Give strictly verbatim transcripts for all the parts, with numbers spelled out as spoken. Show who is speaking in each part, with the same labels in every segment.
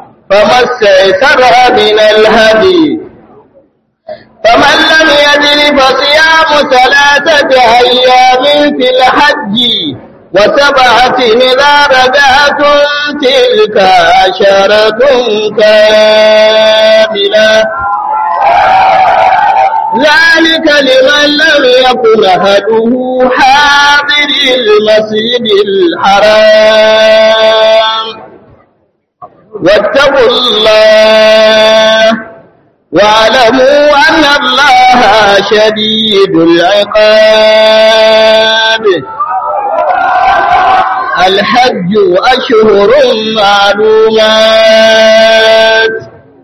Speaker 1: فما استيسر من الهدي فمن لم يجد فصيام ثلاثة أيام في الحج وسبعة إذا رجعتم تلك عشرة كاملة ذلك لمن لم يكن أهله حاضر المسجد الحرام واتقوا الله واعلموا أن الله شديد العقاب الحج أشهر معلومات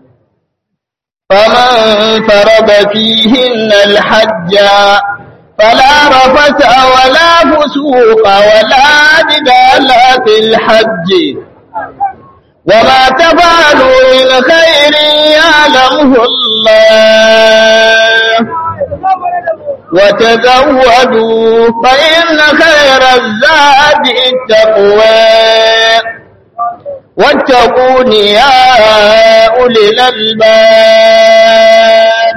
Speaker 1: فمن فرض فيهن الحج فلا رفث ولا فسوق ولا جدال في الحج وما تفعلوا من خير يعلمه الله وتزودوا فإن خير الزاد التقوى واتقون يا أولي الألباب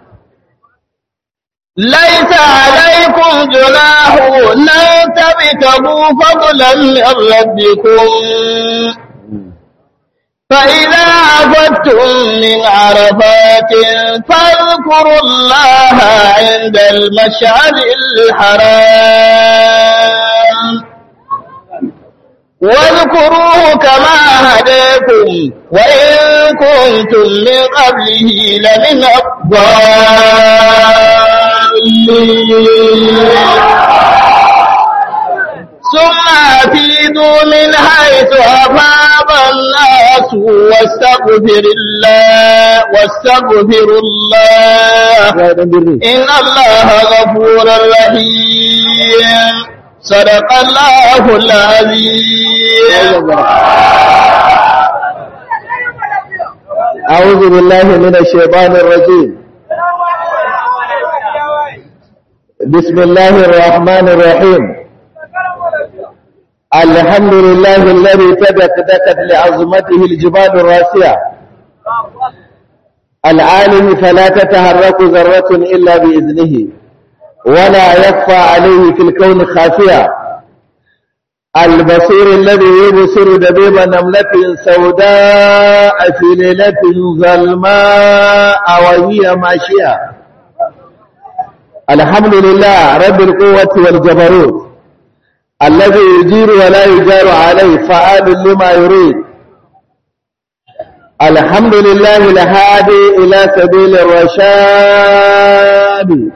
Speaker 1: ليس عليكم جناح أن تبتغوا فضلا من ربكم فإذا عفدتم من عرفات فاذكروا الله عند المشعر الحرام واذكروه كما هداكم وإن كنتم من قبله لمن الضالين ثم أفيدوا من حيث أفاض الناس واستغفر الله واستغفر الله إن الله غفور رحيم صدق الله العظيم.
Speaker 2: أعوذ بالله من الشيطان الرجيم. بسم الله الرحمن الرحيم. الحمد لله الذي تدكدكت لعظمته الجبال الراسية العالم فلا تتحرك ذرة إلا بإذنه ولا يخفى عليه في الكون خافية البصير الذي يبصر دبيب نملة سوداء في ليلة ظلماء وهي ماشية. الحمد لله رب القوة والجبروت الذي يجير ولا يجار عليه فعال لما يريد. الحمد لله الهادي إلى سبيل الرشاد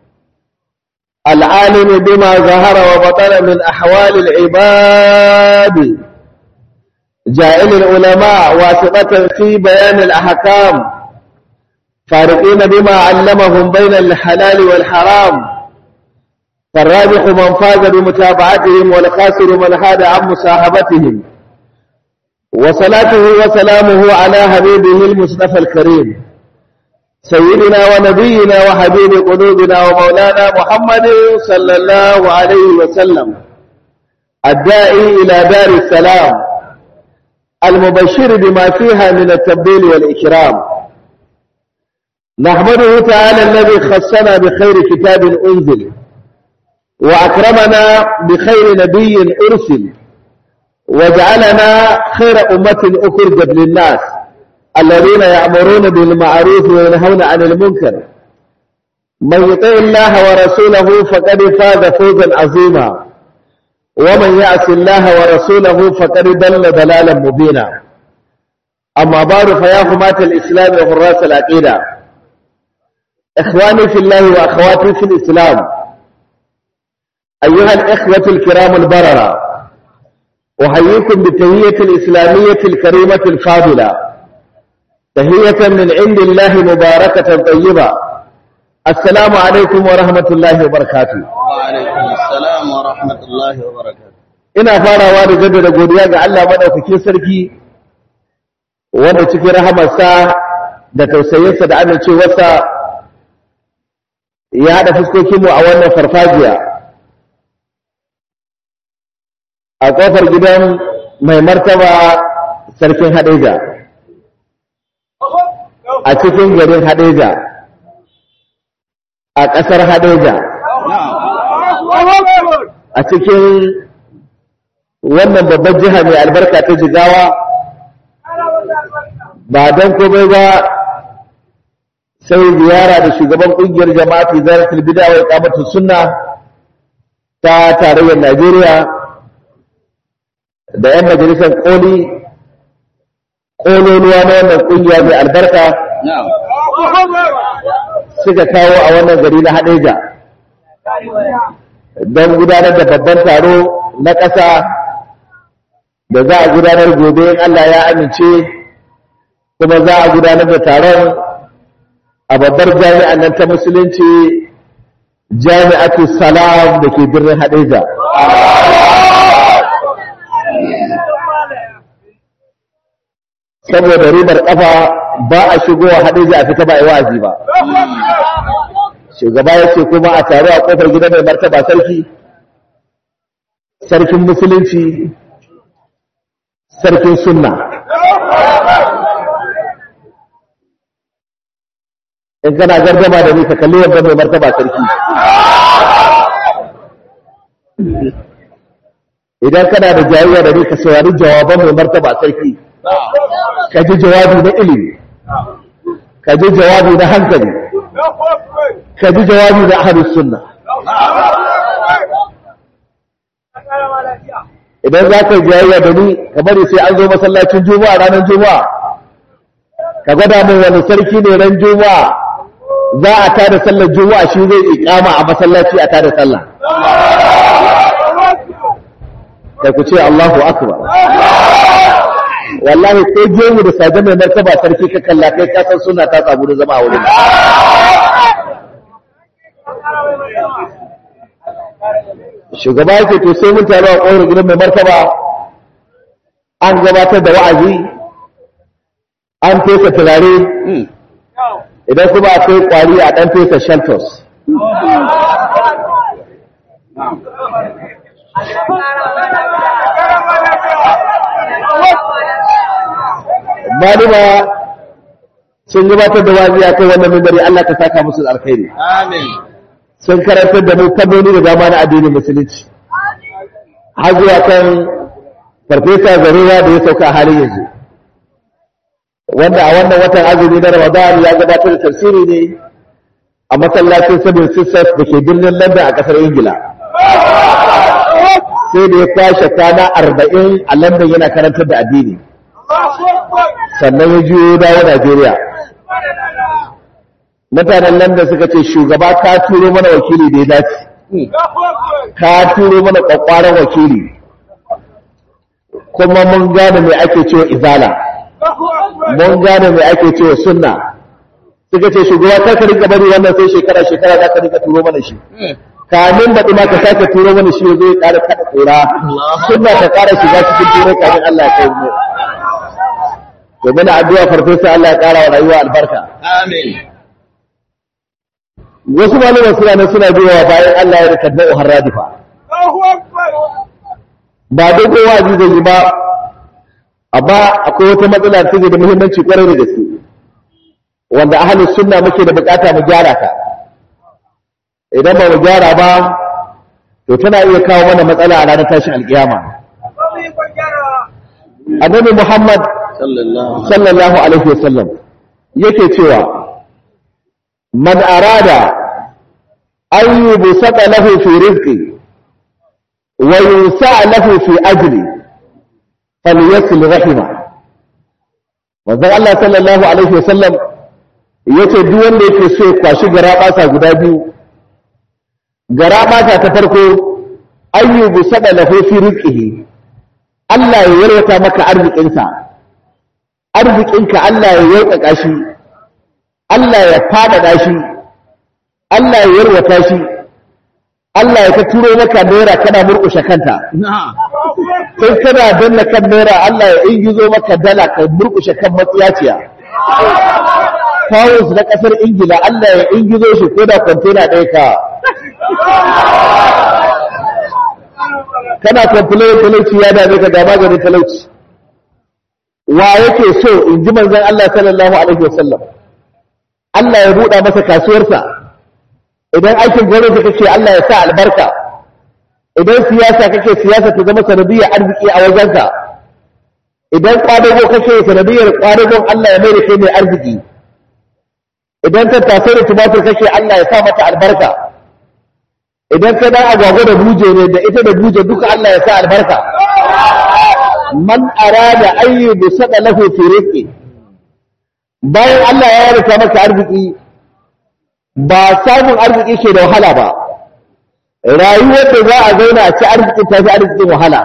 Speaker 2: العالم بما ظهر وبطن من أحوال العباد جائل العلماء واسطة في بيان الأحكام فارقين بما علمهم بين الحلال والحرام فالرابح من فاز بمتابعتهم والخاسر من حاد عن مصاحبتهم وصلاته وسلامه على حبيبه المصطفى الكريم سيدنا ونبينا وحبيب قلوبنا ومولانا محمد صلى الله عليه وسلم الداعي إلى دار السلام المبشر بما فيها من التبديل والإكرام. نحمده تعالى الذي خصنا بخير كتاب أنزل وأكرمنا بخير نبي أرسل وجعلنا خير أمة أخرجت للناس الذين يأمرون بالمعروف وينهون عن المنكر. من يطع الله ورسوله فقد فاز فوزا عظيما ومن يعص الله ورسوله فقد ضل ضلالا مبينا. أما بعد فيا حماة الإسلام وحراس العقيدة إخواني في الله وأخواتي في الإسلام أيها الإخوة الكرام البررة أحييكم بالتهية الإسلامية الكريمة الفاضلة تهية من عند الله مباركة طيبة. السلام عليكم ورحمة الله وبركاته.
Speaker 1: وعليكم السلام ورحمة الله وبركاته.
Speaker 2: ina farawa da jaddada godiya ga Allah madaukakin sarki wanda cikin rahamarsa da tausayinsa da amincewarsa ya hada fuskokinmu a wannan farfajiya a kofar gidan mai martaba sarkin Hadeja a cikin garin Hadeja a ƙasar Hadeja a cikin wannan babbar jiha mai albarka ta Jigawa ba don komai ba sai ziyara da shugaban kungiyar jama'atu zaratul bid'a wa iqamatus sunna ta tarayyar Najeriya da yan majalisar koli kololuwa na wannan kungiya mai albarka suka kawo a wannan gari na Hadeja don gudanar da babban taro na ƙasa da za a gudanar gobe in Allah ya amince, kuma za a gudanar da taron a babbar jami'an nan ta musulunci jami'atu salam da ke birnin Hadeja. Saboda ribar kafa ba a shigowa Hadeja a fita ba a yi wa'azi ba. Shugaba ya ce kuma a taru a kofar gidan mai martaba sarki, sarkin musulunci, sarkin sunna. In kana gardama da ni ka kalli wanda mai martaba sarki. Idan kana da jayayya da ni ka saurari jawaban mai martaba sarki. Ka ji jawabi na ilimi, ka ji jawabi na hankali, ka ji jawabi na ahlus sunna. Idan za ka yi jayayya da ni ka bari sai an zo masallacin juma'a ranar juma'a, ka gwada min wani sarki ne ran juma'a za a tada sallar juma'a shi zai iqama a masallaci a tada sallah. Kai ku ce Allahu akbar. Wallahi ko gemu da saje mai martaba sarki ka kalla kai ka san sunna ta samu da zama a wurin. Shugaba yake to sai mun taro a ƙaurin gidan mai martaba an gabatar da wa'azi an fesa turare idan kuma akwai kwari a ɗan fesa shelters. Malama sun gabatar da wa'azi a kan wannan mimbari, Allah ka saka musu alkhairi.
Speaker 1: Amin.
Speaker 2: Sun karantar da mu fannoni da dama na addinin musulunci. Har zuwa kan farfesa Zarura da ya sauka a halin yanzu. Wanda a wannan watan azumi na Ramadan ya gabatar da tafsiri ne a masallacin Seven Sisters da ke birnin London a ƙasar Ingila. Sai da ya kwashe kwana arba'in a London yana karantar da addini. Sannan ya juyo dawo Najeriya. Mutanen London suka ce shugaba ka turo mana wakili da ya dace. Ka turo mana kwakwaran wakili. Kuma mun gane mai ake cewa izala. Mun gane mai ake cewa sunna. Suka ce shugaba kar ka rika bari wannan sai shekara shekara za ka rika turo mana shi. Kamin baɗi ma ka sake turo mana shi zai ƙara kaɗa tsora. Sunna ta ƙara shiga cikin turo kamin Allah ya kai mu. To muna addu'a farfesa Allah ya ƙara wa rayuwa albarka.
Speaker 1: Amin.
Speaker 2: Wasu malaman suna nan suna biyowa bayan Allah ya rikadda uhar radifa. Ba dogo wazi zai yi ba, amma akwai wata matsala da take da muhimmanci kwarai da gaske, wanda ahlus sunna muke da bukata mu gyara ta. Idan ba mu gyara ba, to tana iya kawo mana matsala a ranar tashin alkiyama. Annabi Muhammad sallallahu alaihi wasallam yake cewa man arada an yubsata lahu fi rizqi wa yusa'a lahu fi ajli falyasil rahima. Manzon Allah sallallahu alaihi wasallam yace duk wanda yake so ya kwashi garabasa guda biyu, garabasa ta farko an yubsata lahu fi rizqihi, Allah ya yarwata maka arzikinsa, arzikinka Allah ya yaukaka shi, Allah ya faɗaɗa shi, Allah ya yarwata shi, Allah ya ta turo maka naira kana murƙushe kanta. Sai kana danna kan naira Allah ya ingizo maka dala ka murƙushe kan matsiyaciya. Pounds na ƙasar Ingila Allah ya ingizo shi ko da kwantena ɗaya ka. Kana complain talauci ya dame ka ga maganin talauci. Wa yake so in ji manzon Allah sallallahu alaihi wasallam Allah ya buɗa masa kasuwarsa, idan aikin gwamnati kake Allah ya sa albarka, idan siyasa kake siyasa ta zama sanadiyyar arziki a wajenka, idan kwadago kake sanadiyyar kwadagon Allah ya mai da kai mai arziki, idan tattasai da tumatur kake Allah ya sa mata albarka, idan ka dan agwagwa da buje ne da ita da buje duka Allah ya sa albarka. Man arada ayyubu sada lahu fi rizqi, bayan Allah ya yarda maka arziki, ba samun arziki ke da wahala ba, rayuwar da za a zauna a ci arzikin ta fi arzikin wahala.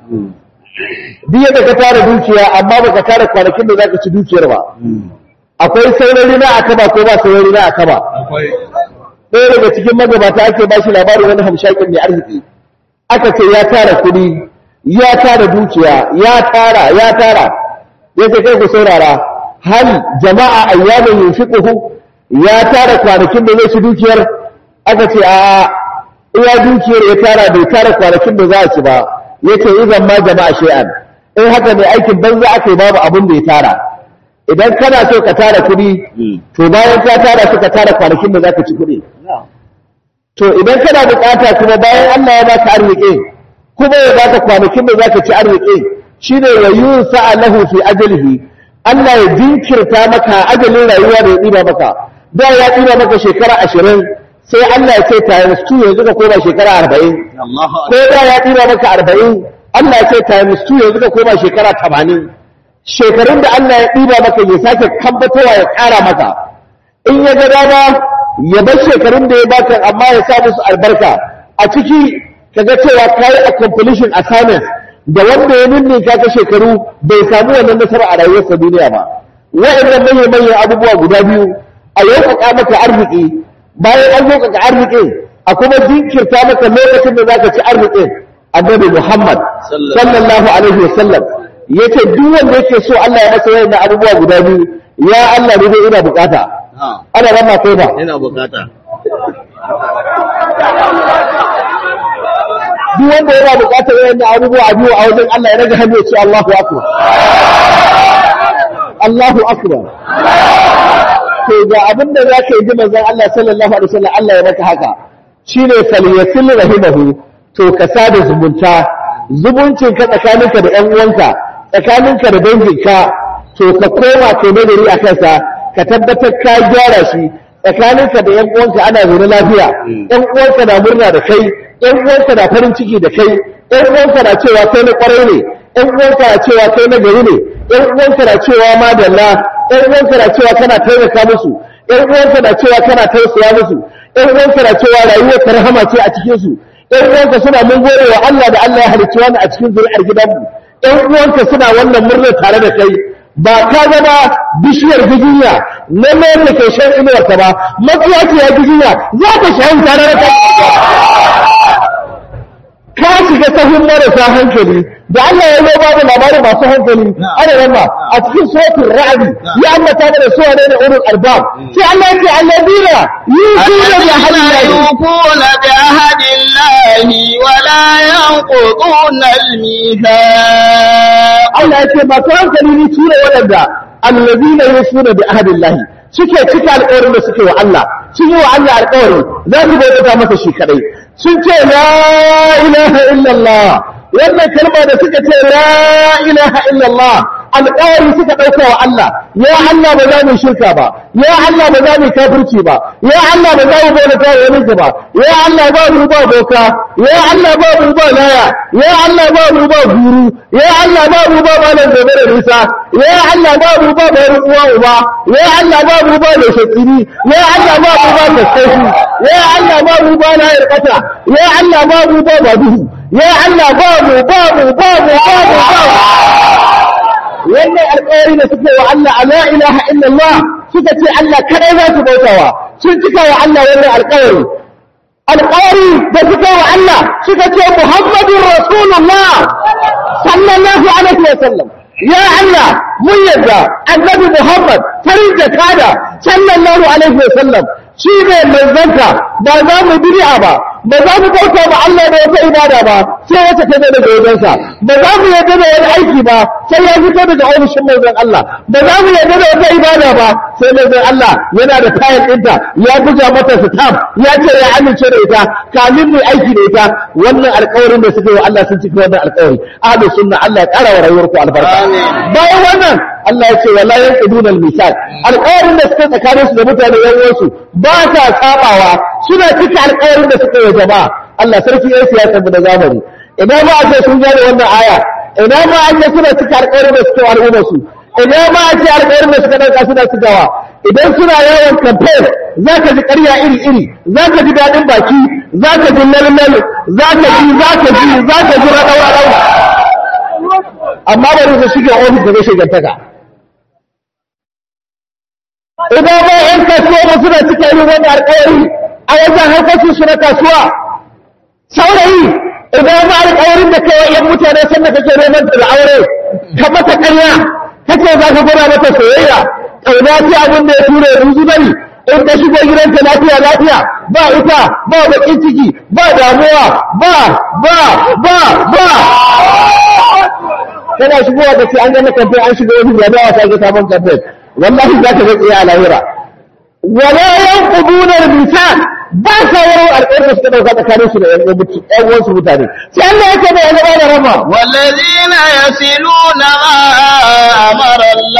Speaker 2: Duk yadda ka tara dukiya amma baka tara kwanakin da za ka ci dukiyar ba, akwai saurari na akaba ko ba saurari na akaba. Ɗaya daga cikin magabata ake ba shi labarin wani hamshakin mai arziki, aka ce ya tara kuɗi, ya tara dukiya, ya tara ya tara ya ce kai ku saurara, hal jama'a ayyamin yunfiquhu, ya tara kwanakin da zai ci dukiyar. Aka ce a iya dukiyar ya tara bai tara kwanakin da za a ci ba. Yace idan ma jama'a shay'an, in haka ne aikin banza aka yi, babu abin da ya tara. Idan kana so ka tara kuɗi, to bayan ka tara su ka tara kwanakin da za ka ci kuɗi. To idan kana bukata kuma bayan Allah ya baka arziki kuma ya baka kwanakin da za ka ci arziki, shine wa yusa lahu fi ajalihi, Allah ya jinkirta maka ajalin rayuwa da ya ɗiba maka. Da ya ɗiba maka shekara ashirin, sai Allah ya ce times two yanzu ka koma shekara arba'in. Ko da ya ɗiba maka arba'in, Allah ya ce times two yanzu ka koma shekara tamanin. Shekarun da Allah ya ɗiba maka ya sake kambatowa ya ƙara maka. In ya ga dama ya bar shekarun da ya baka amma ya sa musu albarka. A ciki kaga cewa kai accomplishing assignment da wanda ya ninne ka ka shekaru bai samu wannan nasara a rayuwarsa duniya ba. Wa'annan manyan manyan abubuwa guda biyu, a yaukaka maka arziki, bayan an yaukaka arzikin a kuma jinkirta maka lokacin da zaka ci arzikin. Annabi Muhammad sallallahu alaihi wasallam yace duk wanda yake so Allah ya masa wannan abubuwa guda biyu, ya Allah ne dai ina bukata. Ana rama kai ba
Speaker 1: ina bukata.
Speaker 2: Duk wanda yana bukatar wannan abubuwa biyu a wajen Allah ya rage hannu ya ce Allahu akbar. Allahu akbar. To ga abin da zaka yi manzon Allah sallallahu alaihi wasallam Allah ya maka haka, shine falyasil rahimahu, to ka sada zumunta, zumuncin ka tsakaninka da ƴan uwanka, tsakaninka da danginka, to ka koma kai nazari a kansa, ka tabbatar ka gyara shi. Tsakaninka da ƴan uwanka ana zaune lafiya, ƴan uwanka na murna da kai, ƴan uwanka na farin ciki da kai, ƴan uwanka na cewa kai na ƙwarai ne, ƴan uwanka na cewa kai na gari ne, ƴan uwanka na cewa madalla, ƴan uwanka na cewa kana taimaka musu, ƴan uwanka na cewa kana tausaya musu, ƴan uwanka na cewa rayuwar ta rahama ce a cikin su, ƴan uwanka suna mun gode wa Allah da Allah ya halicci wani a cikin zuri'ar gidanmu, ƴan uwanka suna wannan murnar tare da kai. Ba ka zama bishiyar giginya na mai da ke shan inuwarka ba, mafiya ce ya giginya za ka shan tare da kai. Ka shiga sahun marasa hankali, da Allah ya yi babu labarin masu hankali, ana yamma a cikin suratul ra'd ya ambata mana suwa ne da ulul albab, sai Allah ya ce alladina yusuna bi ahdillahi wa la yanquduna al-mithaq. Allah ya ce ba ta hankali ni tura wadanda alladina yusuna bi ahdillahi, suke cika alƙawarin da suke wa Allah, sun yi wa Allah alƙawari za su bauta masa shi kadai, sun ce la ilaha illallah. Wannan kalma da suka ce la ilaha illallah alƙawari suka ɗauka wa Allah, ya Allah ba za mu shirka ba, ya Allah ba za mu kafirci ba, ya Allah ba za mu bauta wa wani ba, ya Allah ba mu ba boka, ya Allah ba mu ba laya, ya Allah ba mu ba guru, ya Allah ba mu ba malam gobe da nisa, ya Allah ba mu ba bari uwa uba, ya Allah ba mu ba da shakiri, ya Allah ba mu ba da sai, ya Allah ba mu ba layar kata, ya Allah ba mu ba ba duhu, ya Allah ba mu ba mu ba mu ba mu ba mu. Wannan alƙawari da suke wa Allah a la ilaha illallah suka ce Allah kadai za su bautawa, sun cika wa Allah wannan alƙawari. Alƙawari da suka wa Allah suka ce Muhammadun Rasulullah sallallahu alaihi wa sallam. Ya Allah mun yadda annabi Muhammad farin jakada sallallahu alaihi wa sallam shi ne manzanka, ba za mu bid'a ba, ba za mu bauta ba Allah da wata ibada ba sai wata ta zo daga wajensa ba za mu yarda da wani aiki ba sai ya fito daga ofishin manzon Allah ba za mu yarda da wata ibada ba sai manzon Allah yana da kayan ɗinta ya buga mata stamp ya ce ya amince da ita kamin mu aiki da ita wannan alƙawarin da suke wa Allah sun cika wannan alƙawari ahlus sunna Allah ya ƙara wa rayuwarku albarka bayan wannan Allah ya ce wala yanquduna al-misal alƙawarin da suke tsakaninsu da mutane yan uwansu ba sa sabawa suna cika alƙawarin da suke wa jama'a Allah sarki ya siyasa mu da zamani idan ma ake sun gane wannan aya idan ma ake suna cika alƙawarin da suke wa al'umma su idan ma ake alƙawarin da suka dauka suna cikawa idan suna yawan campaign zaka ji ƙarya iri iri zaka ji dadin baki zaka ji lalmal zaka ji zaka ji zaka ji radau radau amma bari su shige ofis da shigantaka idan ba ‘yan kasuwa ba suna cika yi wani alƙawari a wajen harkokin su na kasuwa saurayi idan ba alƙawarin da kai ‘yan mutane sannan kake neman da aure ka mata ƙarya kake za ka gwada mata soyayya ƙauna ce abin da ya tura ya ruzu bari in ka shigo gidanta lafiya lafiya ba ita ba baƙin ciki ba damuwa ba ba ba ba kana shigowa da ce an gama kamfe an shiga wani jami'a ta ga sabon kamfe wallahi za ka ga tsaye a lahira wala yanquduna al-misan ba sa yawan alƙawarin suka dauka tsakanin su da ƴan uwansu mutane sai Allah ya ce da yana da rama
Speaker 1: wallazina yasiluna ma amara Allah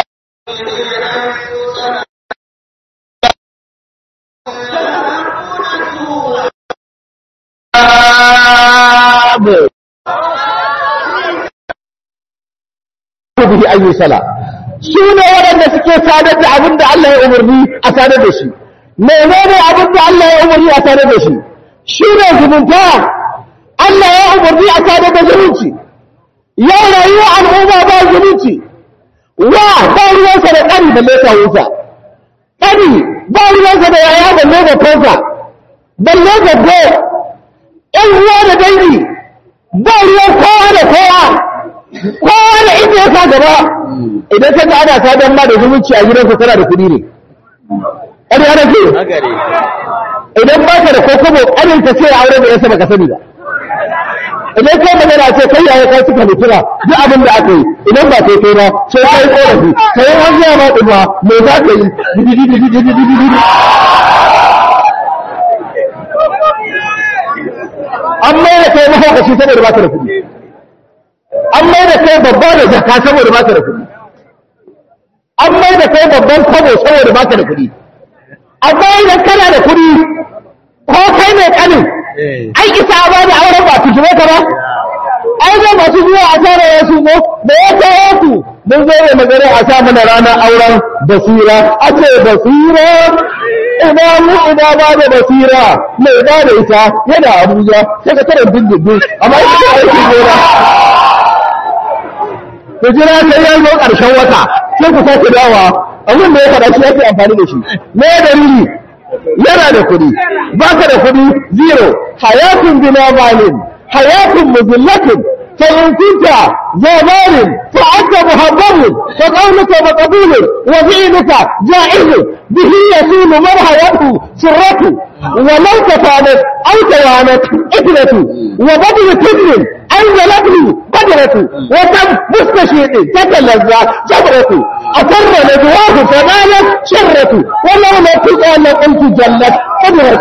Speaker 2: bihi ayyu sala su ne waɗanda suke sadar da abin da Allah ya umarni a sadar da shi menene abin da Allah ya umarni a sadar da shi shi ne zumunta Allah ya umarni a sadar da zumunci ya rayuwa al'umma ba zumunci wa ba ruwansa da ƙari balle kawunsa ƙari ba ruwansa da yaya balle da kansa balle da go ƴan uwa da dangi ba ruwan kowa da kowa kowa da inda ya sa gaba idan ka ga ana sadan ma da zumunci a gidanka kana da kuɗi ne ƙari ana ce idan ba ka da kokobo ƙarin ka ce aure da yasa baka sani ba idan kai magana ce kai yaya kai suka mutura duk abin da aka yi idan ba kai kai ba sai kai korafi kai wani ya ma ɗuma me za ka yi an mai da kai mahaukaci saboda ba ka da kuɗi an mai da kai babba da jaka saboda ba ka da kuɗi an mai da kai babban kwabo saboda ba ka da kuɗi amma idan kana da kuɗi ko kai mai ƙanin ai isa ba da auren ba su shigo ka ba ai zai masu zuwa a tara ya su zo da ya kawo ku mun zo mai magana a sa mana ranar auren basira a ce basira ina mu ina ba da basira mai ba da ita yana abuja sai ka tara dindindin amma ita ce aiki gona ku jira sai ya zo ƙarshen wata sai ku sake dawa abin da ya faɗa shi yake amfani da shi me dalili yana da kuɗi baka da kuɗi zero hayatun bila malin hayatun mudillatin fa in kunta za malin fa anta muhabbarun fa qawluka maqbulun wa fi'luka ja'izun bihi yasulu marhayatu sirratu wa law tafadat aw tawanat ikratu wa badru tibrin أنزلته بدرة وكم مستشيط تتلذى جبرة أفر نجواه فمالت شرة ولولا تقى لقلت جلت قدرة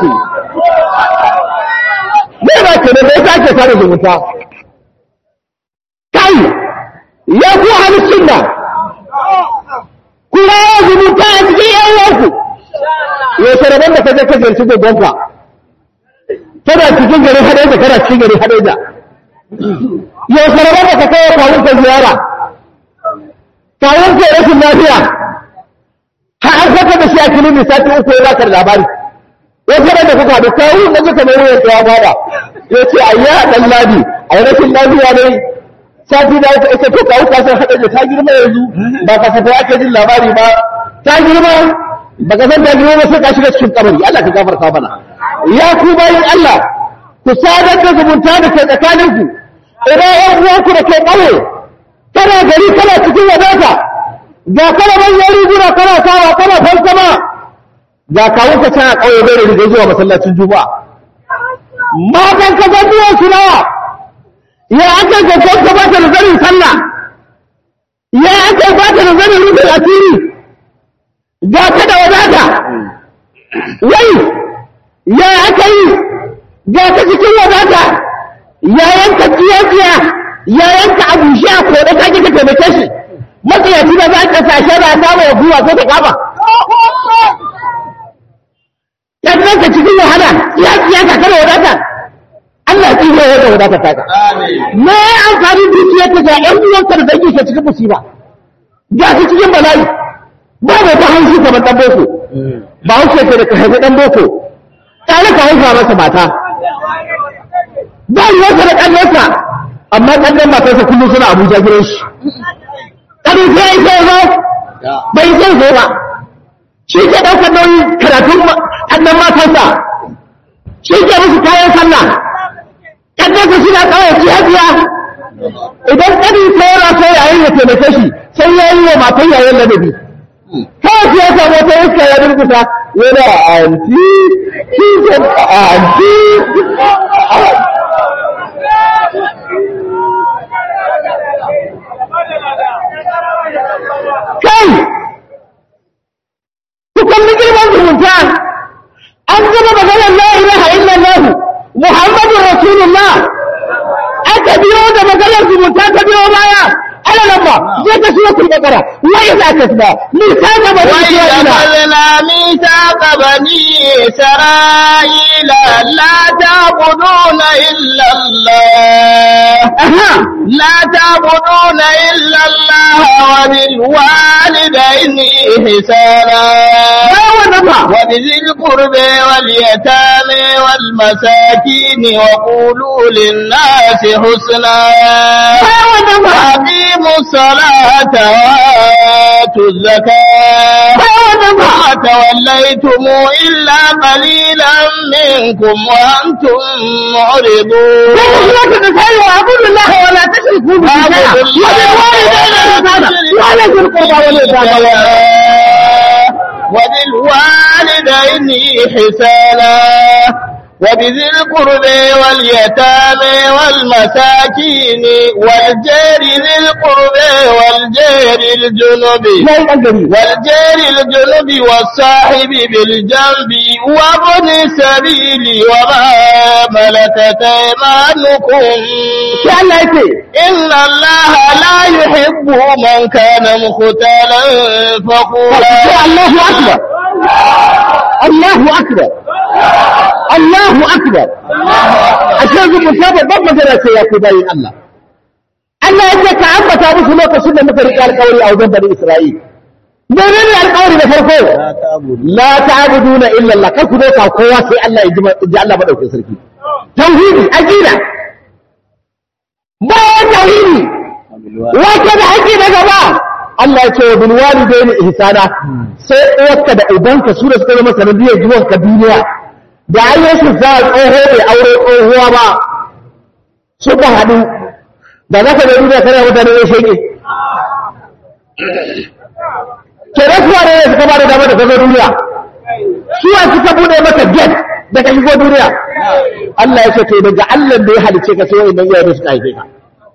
Speaker 2: لما كنا نتاكي فرد المتاع كي يقوى عن السنة كل هذا المتاع في أولاك يسربان لك ذلك يرسل بونكا ترى تجنجري حديدة ترى تجنجري حديدة yau sarrafa da ka kawo kawunka ziyara kawunka rashin lafiya har an saka da shi a kilimi sati uku ya baka da labari wasu da kuka da kawun da suka mai ruwan tsawa bada ya ce a yi a ɗan ladi a yi rashin lafiya ne sati da ita ita to kawu kasar haɗa da ta girma yanzu ba ka sata ake jin labari ba ta girma ba ka san ta girma ba sai ka shiga cikin kabari Allah ka gafarta mana ya ku bayin Allah ku sadar da zumunta da ke tsakaninku idan ‘yan uwanku da ke ƙauye kana gari kana cikin wadata ga kana manyan riguna kana sawa kana fansama ga kawunka can a ƙauye bai da rigar zuwa masallacin juma'a matan ka gajiya su nawa ya aka ga ka ba ta da zarin sallah ya aka ba ta da zarin rufin asiri ga ta da wadata wai ya aka yi ga ta cikin wadata ya yanka tsiyatsiya ya yanka abu shi a koɗe ta ki ka taimake shi matsayaci da za ka sashe da ta mai guwa sai ta kama yannan ka cikin wahala ya tsiya ka kada wadata Allah ya tsira ya da wadata ta ka me amfani dukiyar ta ga ƴan uwanka da dangi ke cikin musiba ga su cikin bala'i ba mai ta haushi kamar ɗan boko ba haushi ke da ka haifi ɗan boko tare ka haifa masa mata ba ruwansa da ƙannensa amma ƙannen matarsa kullum suna Abuja gidan shi ƙanin sai ya sai zo bai sai zo ba shi ke ɗaukar nauyin karatun ƙannen matarsa shi ke musu kayan sallah ƙannensa suna kawai ciya-ciya idan ƙanin sai yana so yayin ya taimake shi sai ya yi wa matan yayin ladabi kawai sai ya samu wata iska ya durkusa yana anti kisan anti kai ku kalli girman zumunta an gaba maganar la ilaha illallah muhammadur rasulullah aka biyo da maganar zumunta ta biyo baya ala lamba zai ka shiga kun bakara wai za ka tsaba misaka ba wai
Speaker 1: أخذنا ميثاق بني إسرائيل لا تعبدون إلا الله لا تعبدون إلا الله وبالوالدين إحسانا وبذي القرب واليتامى والمساكين وقولوا للناس حسنا وأقيموا الصلاة وآتوا الزكاة وما توليتم إلا قليلا منكم وأنتم معرضون
Speaker 2: اعبدوا الله ولا تشركوا به
Speaker 1: وبالوالدين إحسانا وبذي القرب واليتامى والمساكين والجار ذي القرب والجار الجنب والجار الجنب والصاحب بالجنب وابن السبيل وما ملكت أيمانكم إن الله لا يحب من كان مختالا فخورا.
Speaker 2: الله أكبر الله أكبر الله أكبر عشان المسابة ضم جلسة يا كباري الله الله يجب عبت أبو سلوك سنة مثل القوري أو ذنب بني إسرائيل منين القوري بفرقه لا تعبدون إلا الله كيف ذلك القواسي الله يجب الله بدأ في سركي توحيدي أجينا ما توحيدي وكذا حكينا جماعة Allah ya ce wa bilwalidaini ihsana sai uwarka da ubanka su da suka zama sanadiyar zuwanka duniya da ayyansu za a tsoho bai aure tsohuwa ba suka haɗu da za ka da duniya kana mutane ya shege ke da suwa ne suka ba da dama da kazo duniya suwa suka bude maka get da ka shigo duniya Allah ya ce to daga Allah da ya halice ka sai wa'annan iyaye suka haife ka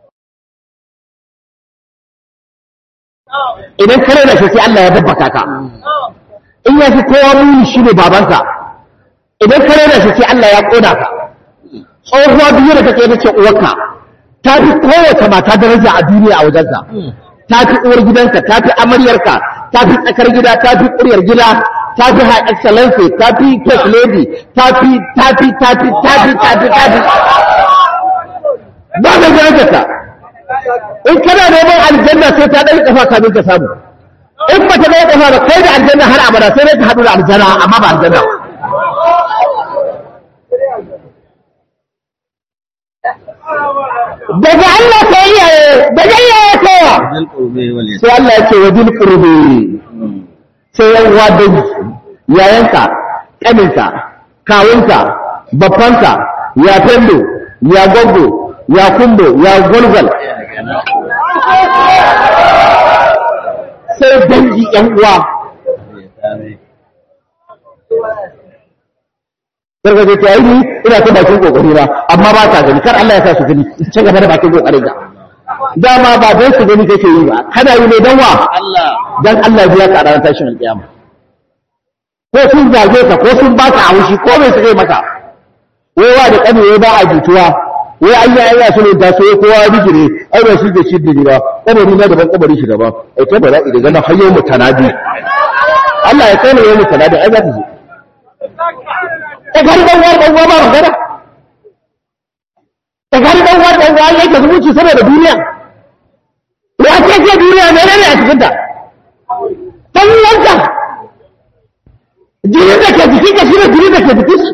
Speaker 2: idan kare da shi sai Allah ya babbaka ka in ya fi kowa muni shi ne babanka idan kare da shi sai Allah ya koda ka tsohuwa biyu da take tace uwarka ta fi kowace mata daraja a duniya a wajenka ta fi uwar gidanka ta fi amaryarka ta fi tsakar gida ta fi ƙuryar gida ta fi high excellency ta fi first lady ta fi ta fi ta fi ta fi ta fi ta fi ba ka darajarka in kana neman aljanna sai ta ɗari ƙafa kamin ka samu in ba ta ɗari ƙafa ba kai da aljanna har abada sai dai ka haɗu da aljanna amma ba aljanna daga Allah ta iyaye daga iyaye kowa sai Allah ya ce wa bil qurbi sai yan uwa dangi yayanka ƙaninka kawunka babbanka ya tando ya gogo ya kumbo ya golgol sai dangi yan uwa Sarka ce ta yi ni ina ta bakin kokari na amma ba ta gani kar Allah ya sa su gani ci gaba da bakin kokarin ka dama ba don su gani kake yi ba kana yi ne dan wa Allah dan Allah ya ka ranar tashin alƙiyama ko sun zage ka ko sun ba ka haushi ko bai su kai maka wai wa da kani wai ba a jituwa wai an yi ayya su ne da so kowa bijire ai ba shi da shi da ba kabari na daban kabari shi daban ai ta bara idan gana hayyo mutanadi Allah ya kai ne yau mutanadi ai za ta zo ta gari dan war dan ba magana ta gari dan war dan war yake zumunci saboda duniya ya ce ce duniya ne ne a cikin ta dan yanka jini da ke jikin ka shine jini da ke jikin shi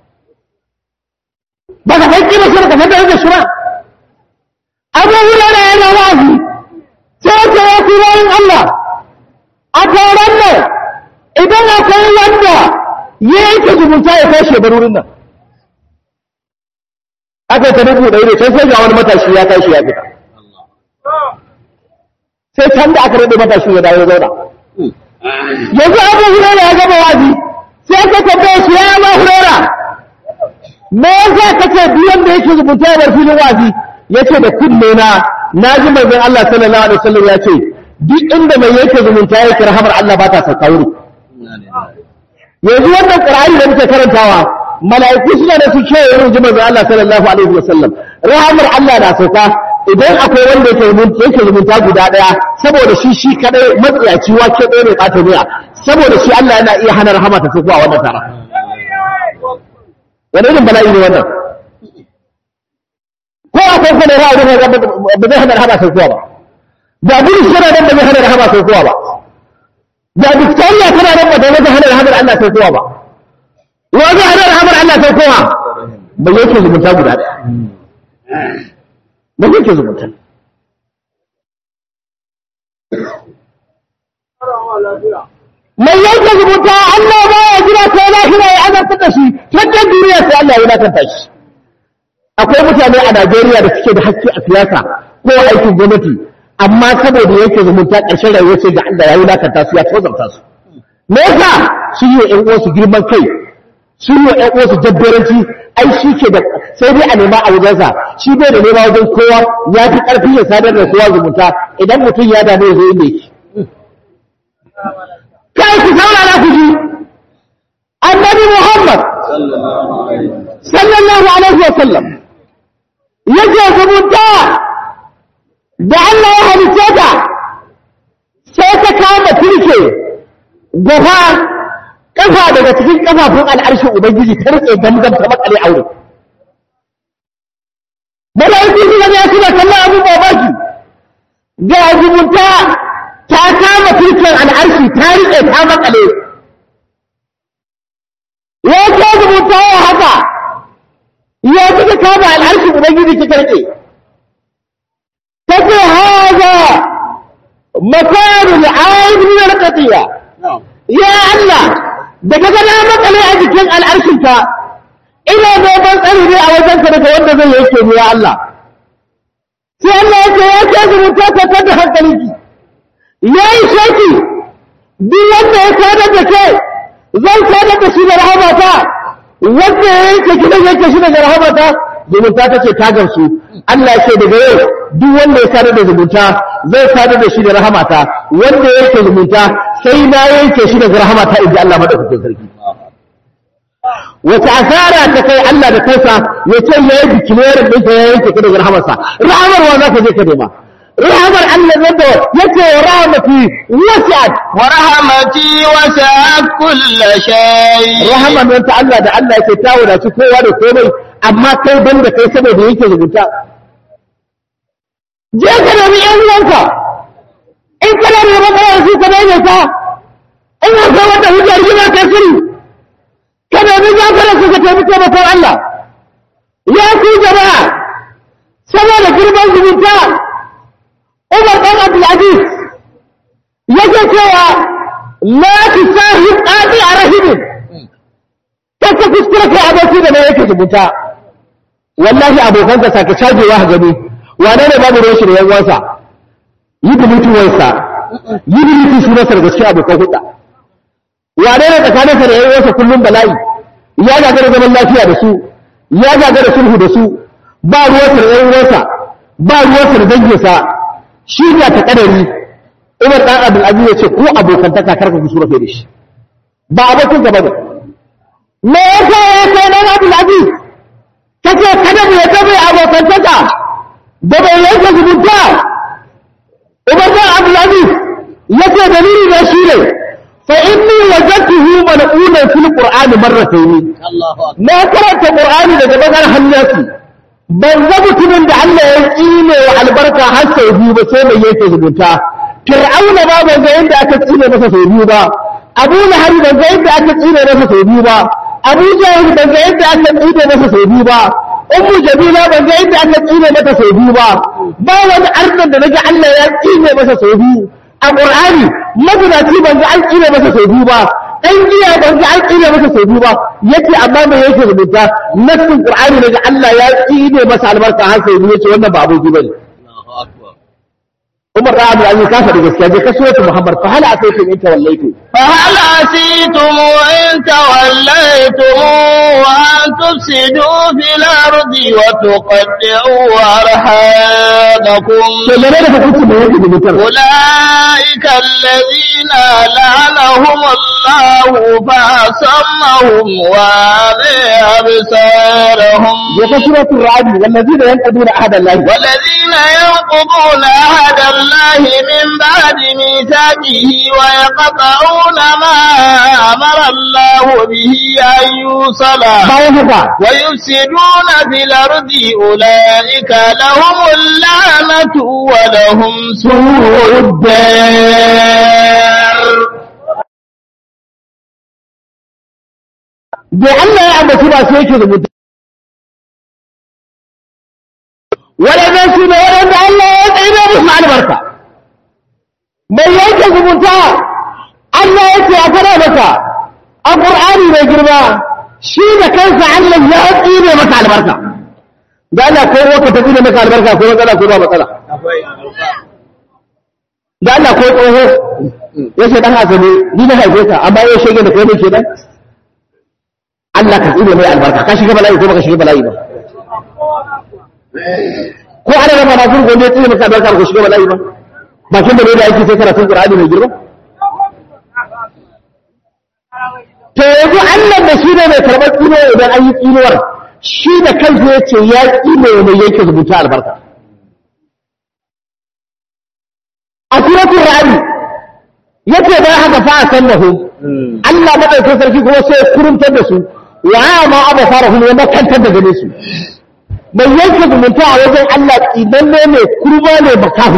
Speaker 2: ba ka kai kima shi ka fada da shi ba abu hurara yana wazi sai ka yi kirayin Allah a taron nan idan akwai wanda ya yanke zumunta ya kai shebarurin nan aka ta rubu da ido sai sai ga wani matashi ya tashi ya fita sai can da aka rade matashi ya dawo zauna yanzu abu hurera ya gaba wazi sai aka tambaye shi ya ba hurera me yasa kace duk wanda yake zumunta ya bar filin wazi yace da kunne na naji manzon Allah sallallahu alaihi wasallam ya ce duk inda mai yake zumunta yake rahamar Allah ba ta sauka wuri yanzu wannan Qur'ani da muke karantawa mala'iku suna da su ce wurin ji manzon Allah sallallahu alaihi wasallam rahamar Allah na sauka idan akwai wanda yake zumunta yake zumunta guda daya saboda shi shi kadai matsiyaci wake ɗaya ne bata miya saboda shi Allah yana iya hana rahama ta sauka a wannan tara wani irin bala'i ne wannan ko akwai kwanar ra'a wani ba zai hana rahama sauka ba da gudu suna nan ba zai hana rahama sauka ba da Victoria tana nan ba zai hana rahamar Allah sauka ba wa zai hana rahamar Allah sauka ba yake zumunta guda daya ba yake zumunta mai yanke zumunta Allah ba ya jira sai lahira ya azabta da shi tattalin duniya sai Allah ya wulakanta shi akwai mutane a Najeriya da suke da haƙƙi a siyasa ko aikin gwamnati amma saboda yake zumunta ƙarshen rayuwar sai da Allah ya wulakanta su ya tozarta su me yasa shi ne ƴan uwansu girman kai shi ne ƴan uwansu jabberanci ai shi ke da sai dai a nema a wajensa shi bai da nema wajen kowa ya fi ƙarfi ya sadar da kowa zumunta idan mutum ya damu ya zo inda yake kai ku saurara ku ji annabi Muhammad sallallahu alaihi wa sallam yake zumunta da Allah ya halice ta sai ta kama turke gaba kafa daga cikin kafafun al'arshin ubangiji ta rike gamgam ta makale aure malaiku suka ga suna kallon abin babaki ga zumunta ta kama turken al'arshi ta rike ta makale ya ce zumunta ya haka ya suka kama al'arshin ubangiji ta rike تقول هذا مكان العائد من القطيع يا الله daga gana makale a jikin al'arshinka ina neman tsari ne a wajenka daga wanda zai yake ne ya Allah sai Allah ya ce ya ce zumunta ta tada hankalinki ya yi shaki duk wanda ya sadar da ke zan sadar da shi da rahamata wanda ya yanke shi da yanke shi daga rahamata zumunta ta ce ta gamsu Allah ya ce daga yau duk wanda ya sadar da zumunta zai sadar da shi da rahamata wanda ya yanke zumunta sai na yanke shi daga rahamata inda Allah madaukakin sarki wata asara ta kai Allah da kansa ya ce ya yi bikinerin ɗinsa ya yanke ka daga rahamarsa rahamar wa za ka je ka nema rahamar Allah zanda ya ce wa rahamati wasi'at
Speaker 1: wa rahamati wasi'at kulla shay
Speaker 2: rahamar ta Allah da Allah yake ta wadaci kowa da komai amma kai banda kai saboda yake zumunta je ka nemi ƴan uwanka in kana da matsalar su ka daina ta in ka wata hujjar gina ka sirri ka nemi zakarar su ka tafi taimakon Allah ya ku jama'a saboda girman zumunta Umar ɗan Abdulaziz yake cewa la tusahib qadi a rahimin kaka kuskura kai aboki da mai yake zumunta wallahi abokanka sake cajewa ha gani wane ne babu ruwan shi da yan uwansa yi bilitin wansa yi bilitin shi masa da gaske abokan hudda wane ne tsakaninsa da yan uwansa kullum bala'i ya gagara zaman lafiya da su ya gagara sulhu da su ba ruwansa da ɗan uwansa ba ruwansa da danginsa shi ne ta kadari Umar dan Abdul Aziz ya ce ko abokantaka karka ku sura da shi ba abokin ka bane me yasa ya kai dan Abdul Aziz kace kada mu ya tabe abokantaka da bai yanke zumunta Umar dan Abdul Aziz yace dalili ne shi ne fa inni wajadtuhu mal'una fil qur'an marratayn Allahu akbar na karanta qur'ani daga bakar hannasi ban ga mutumin da Allah ya tsine wa albarka har sau biyu ba sai mai yake zumunta fir'auna ba ban ga yadda aka tsine masa sau biyu ba abu lahab ban ga yadda aka tsine masa sau biyu ba abu jahil ban ga yadda aka tsine masa sau biyu ba ummu jamila ban ga yadda aka tsine masa sau biyu ba ba wani arnan da naga Allah ya tsine masa sau biyu a qur'ani mazinaci ban ga an tsine masa sau biyu ba dan giya ban ga an tsine masa sau biyu ba yace amma me yake rubuta nassin qur'ani daga Allah ya tsine masa albarka har sau biyu yace wannan ba aboki bane Umar da Abu Aziz kafa da gaskiya je kasuwatu Muhammad fa hal asaytum in tawallaytu
Speaker 1: fa hal asaytum in tawallaytum wa an tufsidu fil ardi wa tuqaddi'u arhamakum
Speaker 2: to ne da hukunci da yake da mutar
Speaker 1: ulaika alladhina la'anahum Allah fa sammahum wa absarahum
Speaker 2: ya kasuwatu Ra'd walladhina yanquduna ahada Allah
Speaker 1: walladhina yanquduna ahada الله من بعد ميثاقه ويقطعون ما أمر الله به أن يوصل ويفسدون في الأرض أولئك لهم اللعنة ولهم سوء الدار
Speaker 2: بأن يعبد ما سيكون المدى ولا نسي ولا الله يدعينا بسمع البركة من يجب منتهى الله يتي أفرى بك القرآن يجربا شيء كيف الله يدعينا بسمع البركة قال لك هو كتبين بسمع البركة كما قال كما مثلا قال لك هو يشهد أنها سبي دينا هايفيتا أما يشهد أنك يمي كده الله كتبين بسمع البركة كاشي كبلاي كما كاشي كبلاي ko ana da masu gobe tsine maka barka ko shiga bala'i ba ba kin da ne da yake sai karatun Qur'ani mai girma to yanzu Allah da shi ne mai karɓar tsino idan an yi tsinuwar shi da kansa yace ya tsine mai yake rubuta albarka a suratul Ra'd yace ba haka fa sannahu Allah madaukakin sarki kuma sai kuruntar da su wa ma abfarahum wa makantar da gane su mai yanke zumunta a wajen Allah tsinanne ne kurma ne makahu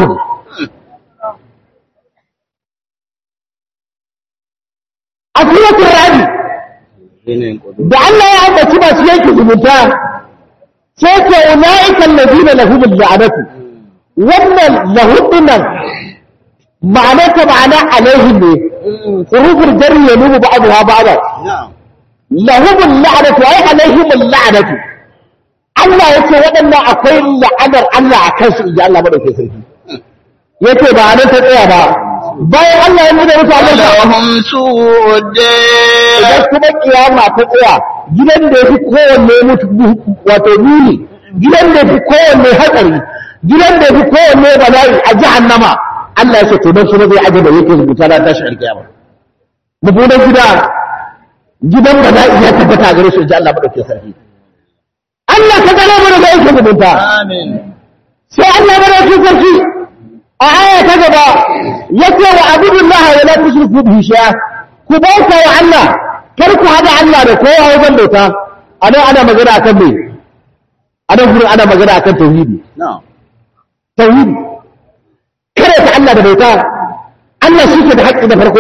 Speaker 2: a suratul Ra'd da Allah ya ambaci masu yanke zumunta sai ce ulaika alladhina lahum al-la'natu wannan lahudnan ma'anarta ma'ana alaihim ne hurufur jarri ya nubu ba'daha ba'da lahum al-la'natu ay alaihim al-la'natu Allah ya ce waɗannan akwai la'anar Allah a kansu inji Allah madaukakin sarki ya ce ba nan ta tsaya ba bayan Allah ya nuna musu Allah
Speaker 1: lahum su'ud
Speaker 2: idan kuma kiyama ta tsaya gidan da yafi kowanne mutu wato muni gidan da yafi kowanne hatsari gidan da yafi kowanne bala'i a jahannama Allah ya ce to dan su zai aje da yake rubuta da tashi alkiyama mubudan gida gidan bala'i ya tabbata gare su inji Allah madaukakin sarki Allah ka gane mu daga yake zumunta
Speaker 1: amin
Speaker 2: sai Allah bada shi sarki a aya ta gaba yace wa abudullah wa la tushriku bihi shay'a ku bauta wa Allah kar ku hada Allah da kowa wajen bauta anan ana magana akan me anan gurin ana magana akan tauhidi
Speaker 1: na'am
Speaker 2: tauhidi kare ta Allah da bauta Allah shi ke da haƙƙi da farko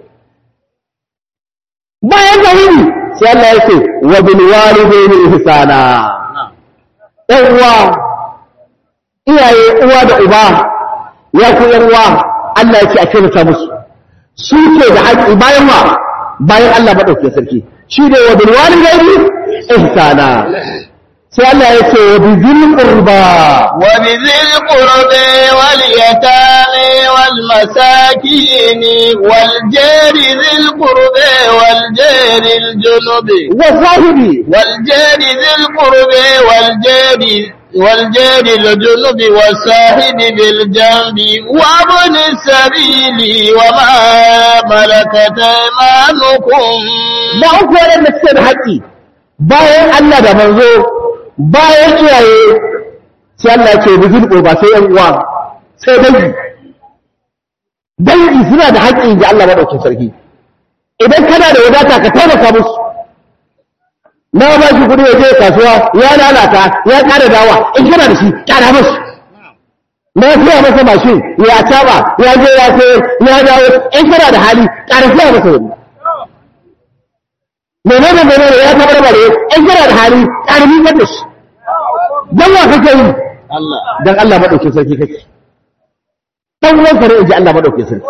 Speaker 2: bayan tauhidi sai Allah ya ce wa bil walidayni ihsana ɗan uwa iyaye uwa da uba ya ku ɗan uwa Allah ya ce a kyautata musu su ke da haƙƙi bayan wa bayan Allah madaukakin sarki shi ne wa bil walidayni ihsana sai Allah ya ce wa bizil qurba
Speaker 1: wa bizil qurbi wal yatami wal masakin wal jari zil qurbi wal jari al junubi
Speaker 2: wa sahibi
Speaker 1: wal jari zil qurbi wal jari والجار الجنب والصاحب بالجنب وابن السبيل وما ملكت ايمانكم.
Speaker 2: da uku waɗanda suke da haƙƙi bayan Allah da manzo bayan iyaye sai Allah ce bijil ko ba sai yan uwa sai dangi dangi suna da haƙƙi ga Allah madaukakin sarki idan kana da wadata ka taimaka musu na ba shi kudi ya je kasuwa ya lalata ya ƙara dawa in kana da shi ƙara musu na fiya masa mashin ya taba ya je ya sayar ya dawo in kana da hali ƙara fiya masa wani menene menene ya tabar bare in kana da hali ƙara mi da shi dan wa kake yi
Speaker 1: Allah
Speaker 2: dan Allah madaukakin sarki kake dan uwan kare inji Allah madaukakin sarki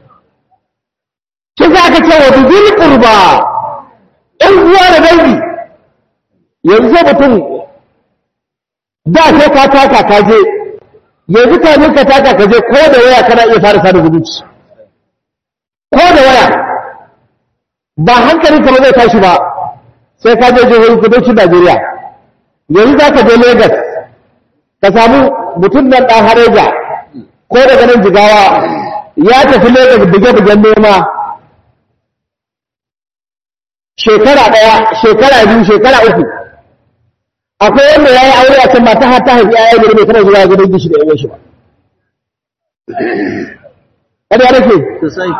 Speaker 2: kin za ka ce wa bil qurba in uwa da dangi yanzu mutum da sai ka taka ka je yanzu ka ka taka ka je ko da waya kana iya fara sada zumunci ko da waya ba hankali kamar zai tashi ba sai ka je jihohin kudancin Najeriya yanzu za ka je Lagos ka samu mutum nan ɗan Hareja ko daga nan Jigawa ya tafi Lagos buge-bugen noma shekara ɗaya shekara biyu shekara uku akwai wanda ya yi aure a can mata har ta haifi ya yi bai tana zuwa gidan gishi da yawan shi ba kada ya nake
Speaker 1: sosai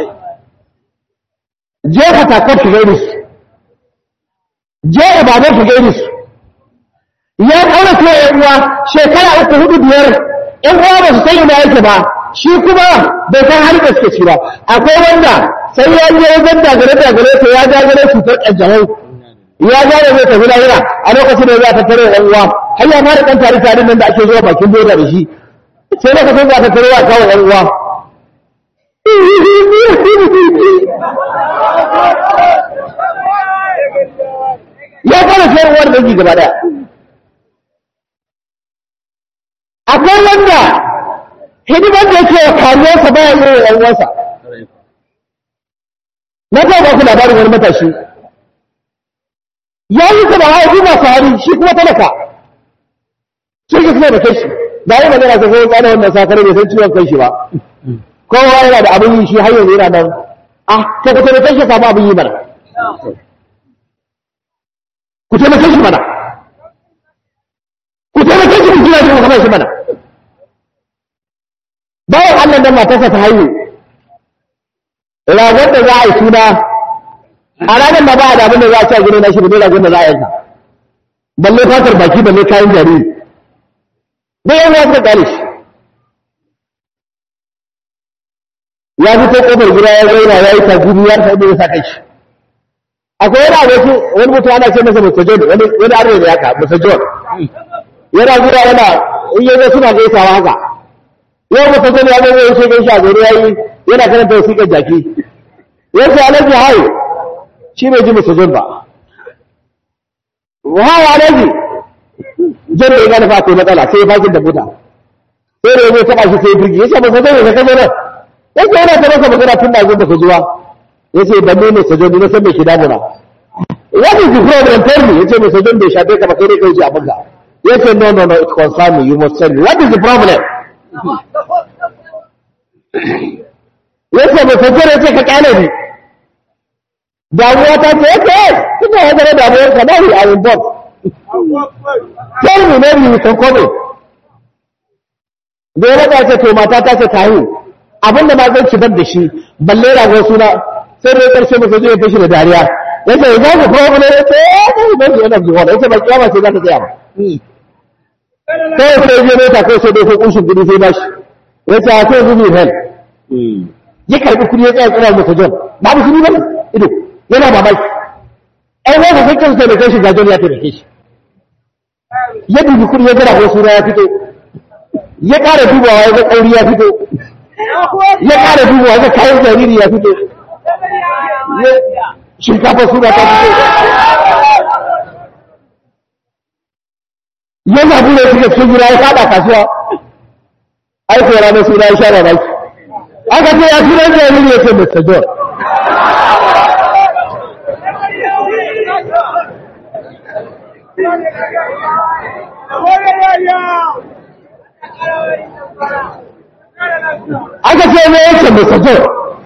Speaker 2: je ka takar shi gairi su je ibadan shi gairi su ya kaura ce yan uwa shekara uku hudu biyar yan uwa ba su san ina yake ba shi kuma bai san hali da suke ci ba akwai wanda sai ya je wajen dagare dagare to ya dagare cutar ƙanjamau ya gane zai tafi lahira a lokacin da za ta tare ɗan uwa har ya fara ɗan tare tare nan da ake zuwa bakin boda da shi sai lokacin za ta tare wa kawo ɗan uwa ya fara sai uwar dangi gaba daya akwai wanda hidimar da yake wa kariyarsa baya yi wa ɗan uwansa na ta ba ku labarin wani matashi ya yi ta da haifi masu hari shi kuma talaka sun yi da kai shi da yi magana ta zai tsada wannan sakare bai san ciwon kai shi ba kowa yana da abin yi shi har yanzu yana nan ah ta ku taimake shi samu abin yi mana ku taimake shi mana ku taimake shi mutum ya shi shi mana bayan Allah nan matarsa ta haihu ragon da za a yi suna a ranar da ba a damun da za a ci a gina na shi da ragon da za a yanka balle fatar baki balle kayan jariri da yan wasu da gane shi ya fito kofar gida ya zauna ya yi tagumi ya rasa inda ya sa kai shi akwai wani abokin wani mutum ana ce masa Mister John wani wani arne da yaka Mister John yana gida yana in yanzu suna gaisawa haka yau Mister John ya zo ya ce gaishe a gari ya yi yana karanta wasiƙar jaki ya ce alaji hai shi bai ji Mister John ba hai alaji John da ya gane fa akwai matsala sai ya fakin da buta sai da ya zo taɓa shi sai ya firgi ya ce Mister John ya kaje nan ya ce yana ta masa magana tun da zo da ka zuwa ya ce ban ne Mister John na san me ke damuna what is the problem tell me ya ce Mister John bai shafe ka ba kai dai kai ji abin ka ya ce no no no it concern me you must tell me what is the problem ya ce Mister John ya ce ka kyale ni damuwa ta ce ya ce ina ya zara damuwar ka na yi a yin box tell me maybe you can come in da ya rada ce to mata ta ce ta yi abinda ma zai cibar da shi balle ragon suna sai da ya karshe masa zai fashi da dariya ya ce za ku kawo ne ya ce ya ce ba shi yana zuwa ya ce ba kiyama sai za ta tsaya ba sai sai je mota kai sai dai ko kunshin kudi sai bashi ya ce a sai zubi hel ya karbi kudi ya tsaya tsira masa John babu kudi ba ido yana mamaki ai wanda sai kansa da kai shi gajon ya taimake shi ya dubi kudi ya gara ko suna ya fito ya ƙara dubawa ya ga kauri ya fito ya ƙara dubawa ga kayan jariri ya fito shinkafa suna ta fito ya zabu ne suka cikin gida ya fada kasuwa ai ko ranar suna ya sha mamaki aka ce ya sunan jariri ya ce Mister John aka ce ne ya ce Mister John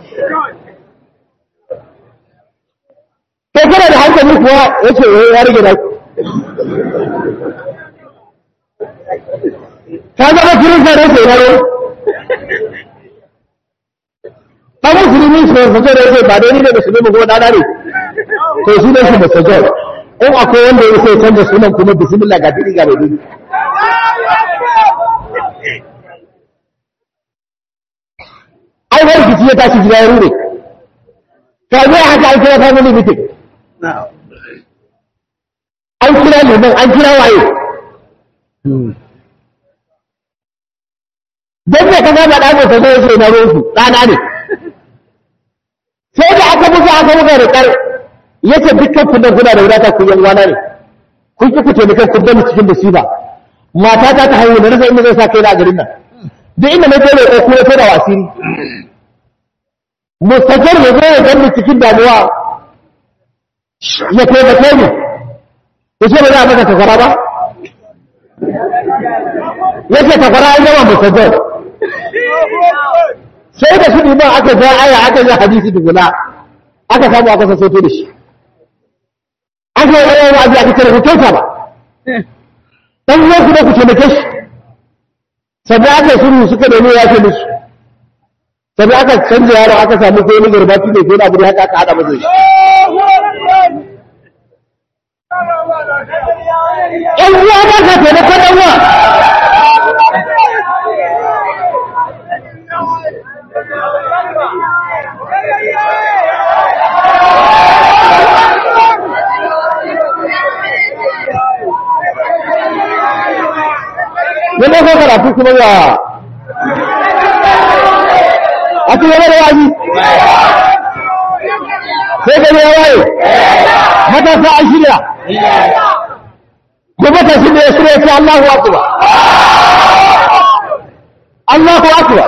Speaker 2: kai kana da hankali kuwa ya ce ya rage na ka zama kirin zare ke yaro ta musulmi su yanzu da ya ce ba dai ni da musulmi kuma dana ne to su ne shi Mister John in akwai wanda ya sai canza sunan kuma bismillah ga dini ga bai dini ai wani kici ya tashi gida ya rure ta zai haka an kira family meeting an kira liman an kira waye don da ka zama ɗan mutu zai ce na rosu ɗana ne sai da aka buga aka buga da ƙar ya ce dukkan kudin kuna da wadata ku yan wana ne kun ki ku taimakon kun dama cikin musiba mata ta ta haihu da rasa inda zai sa kai na a garin nan duk inda na kai ko kuma sai da wasiri mustajar ya zo ya gani cikin damuwa ya taimake ni ya ce ba za a maka takwara ba ya ce takwara an yawa mustajar sai da shi ba aka ga aya aka ga hadisi dugula aka samu aka sassoto da shi aka yi yawan wa'azi aka cire hukunta ba dan uwan ku da ku taimake shi sannan aka yi sulhu suka nemi ya ce musu sannan aka canza yaro aka samu ko wani garbati ne ko na abu da haka aka hada masa shi ƴan uwa ba ka taimakon ɗan uwa yana ko karatu kuma ya a cikin wani waji sai gani ya waye matasa an shirya ko matashi da ya shirya ce Allahu akbar Allahu akbar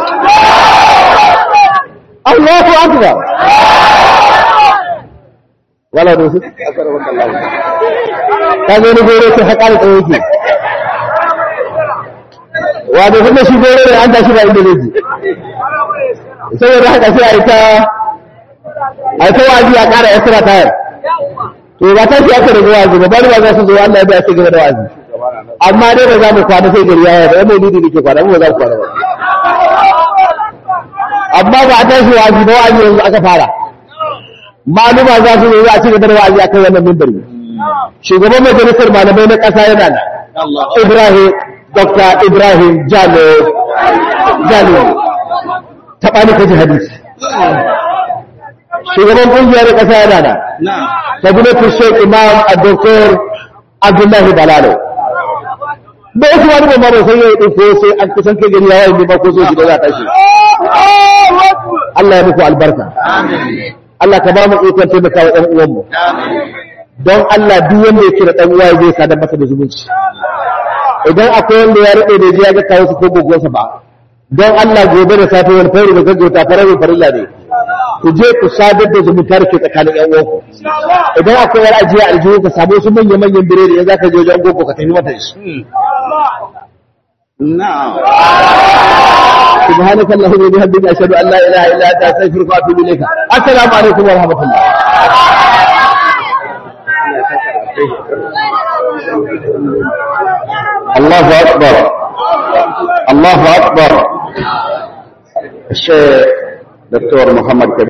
Speaker 2: Allahu akbar wala da su akara maka Allah ka ga ni gore ta haƙar tsaye ke wato kuma shi gore ne an tashi ba inda zai ji saboda haka sai a yi ta a yi ta wazi a ƙara ya sira tayar to ba ta shi aka da wazi ba bari ba za su zo Allah ya biya su gaba da wazi amma dai ba za mu kwana sai gari yaya ba yamma ni da ke kwana mu ba za mu kwana ba amma ba a tashi wazi ba wazi yanzu aka fara maluma za su zo a ci gaba da wazi akan wannan mimbari shugaban majalisar malamai na ƙasa yana nan Ibrahim Doctor Ibrahim Jalo Jalo taɓani kaji hadisi shugaban ƙungiyar ƙasa yana nan fadilatul Sheikh Imam Dr. Abdullahi Balalo da wasu wani babban ba sai ya yi ko sai an kusan kai gari ya yi ba ko so shi da za ta shi Allah ya muku albarka Allah ka ba mu ikon taimaka wa ɗan uwanmu don Allah duk wanda ya kira ɗan uwa zai sadar masa da zumunci idan akwai wanda ya rade da ya ga kawo su ko gogonsa ba don Allah gobe da safe wani fari da gaggauta farar farilla ne ku je ku sadar da zumunta da ke tsakanin ƴan uwanku idan akwai wani ajiya aljihu ka samu su manya manyan biredi in zaka je wajen gogo ka tafi mata shi na'am subhanaka allahumma wa bihamdika ashhadu an la ilaha illa anta astaghfiruka wa atubu ilayka assalamu alaikum wa rahmatullah الله أكبر الله أكبر الشيخ دكتور محمد